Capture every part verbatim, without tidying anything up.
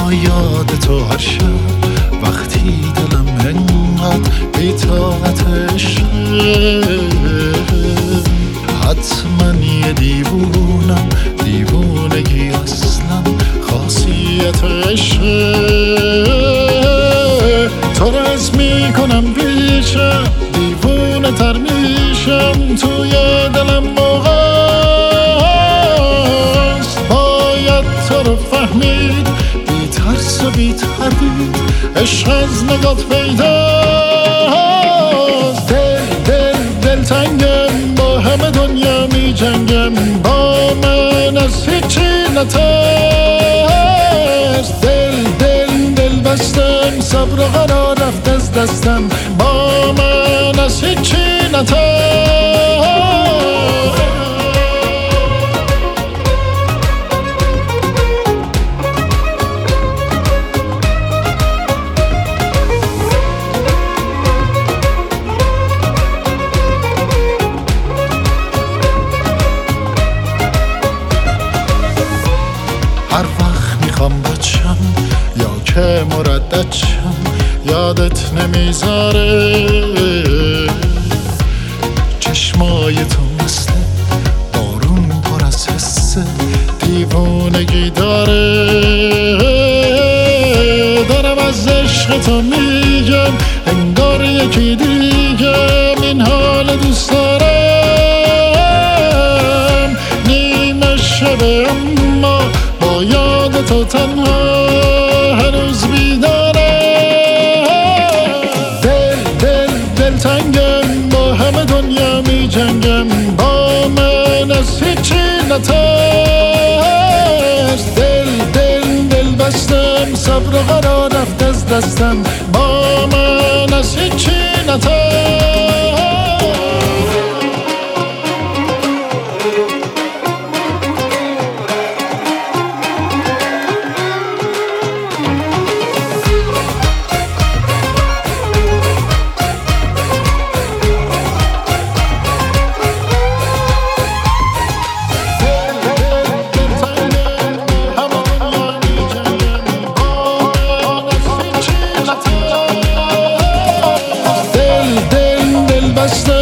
با یاد تو هر شب وقتی دلم انقدر بی‌طاقتش حتما یه دیوونم، دیوونگی اصلا خاصیتش تو رز میکنم پیشم، دیوونه تر میشم توی دلم موقعست باید تو رو فهمید، بی ترس و بی تردید عشق از نگات پیداست. دل دل دل تنگم با همه دنیا می جنگم، با من از هیچی نترس. دل دل دل بستم صبر و قرار رفت از دستم، با من از هیچی نترس. هر وقت میخوام بچم یا که مردد شم یادت نمیذاره، چشمای تو مثل بارون پر از حس دیوونگی داره. دارم از عشق تو میگم انگار یکی دیگم، این حال دوست دارم. نیمه شبه اما با یاد تو تنها هنوز بیدارم. دل دل دل تنگم با همه دنیا می جنگم، با من از هیچی نترس. دل دل دل بستم صبر و قرار رفت از دستم، با من از هیچی نترس.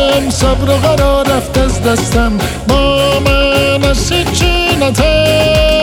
صبر و قرار رفت از دستم، با من از هیچی نترس.